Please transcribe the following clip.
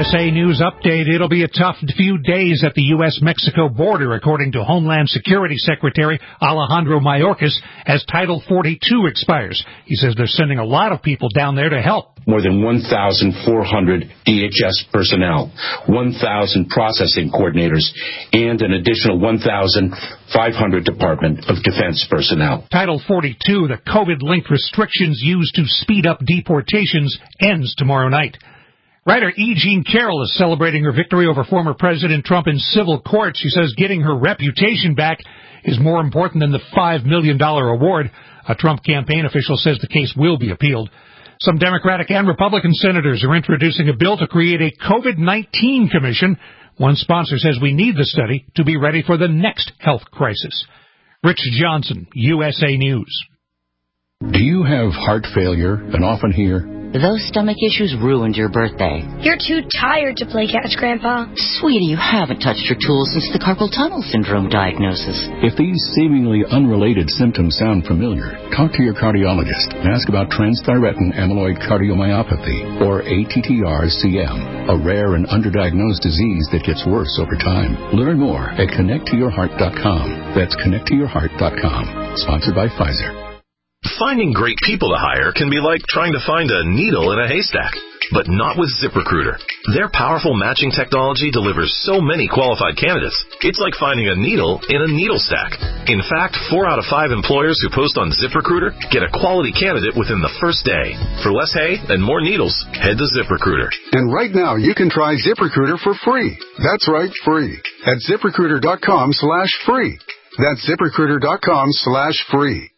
USA News Update. It'll be a tough few days at the U.S.-Mexico border, according to Homeland Security Secretary Alejandro Mayorkas, as Title 42 expires. He says they're sending a lot of people down there to help. More than 1,400 DHS personnel, 1,000 processing coordinators, and an additional 1,500 Department of Defense personnel. Title 42, the COVID-linked restrictions used to speed up deportations, ends tomorrow night. Writer E. Jean Carroll is celebrating her victory over former President Trump in civil court. She says getting her reputation back is more important than the $5 million award. A Trump campaign official says the case will be appealed. Some Democratic and Republican senators are introducing a bill to create a COVID-19 commission. One sponsor says we need the study to be ready for the next health crisis. Rich Johnson, USA News. Do you have heart failure and often hear, "Those stomach issues ruined your birthday"? "You're too tired to play catch, Grandpa." Sweetie, you haven't touched your tools since the carpal tunnel syndrome diagnosis. If these seemingly unrelated symptoms sound familiar, talk to your cardiologist and ask about transthyretin amyloid cardiomyopathy, or ATTR-CM, a rare and underdiagnosed disease that gets worse over time. Learn more at connecttoyourheart.com. That's connecttoyourheart.com. Sponsored by Pfizer. Finding great people to hire can be like trying to find a needle in a haystack, but not with ZipRecruiter. Their powerful matching technology delivers so many qualified candidates, it's like finding a needle in a needle stack. In fact, 4 out of 5 employers who post on ZipRecruiter get a quality candidate within the first day. For less hay and more needles, head to ZipRecruiter. And right now, you can try ZipRecruiter for free. That's right, free. At ZipRecruiter.com/free. That's ZipRecruiter.com/free.